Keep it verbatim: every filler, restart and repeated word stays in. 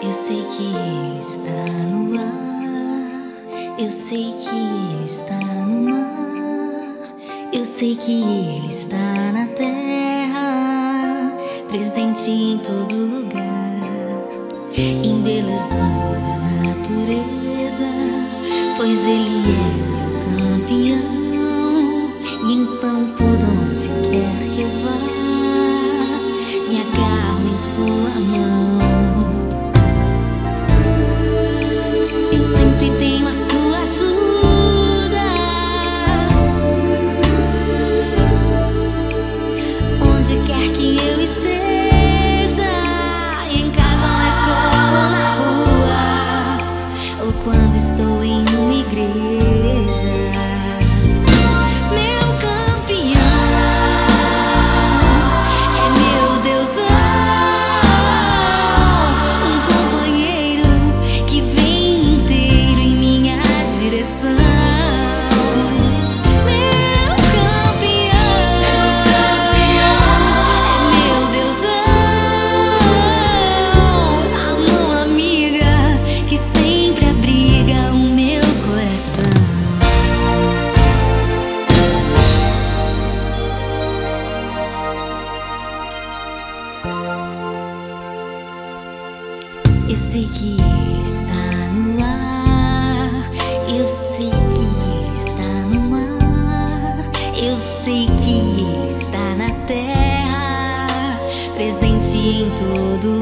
Eu sei que Ele está no ar. Eu sei que Ele está no mar. Eu sei que Ele está na terra, presente em todo lugar, embelezando a natureza, pois Ele é meu campeão. E então por onde quer que eu vá, me agarro em sua mão. Eu sempre tenho a sua ajuda, onde quer que eu esteja, em casa ou na escola ou na rua, ou quando estou em uma igreja. Eu sei que Ele está no ar. Eu sei que Ele está no mar. Eu sei que Ele está na terra, presente em todo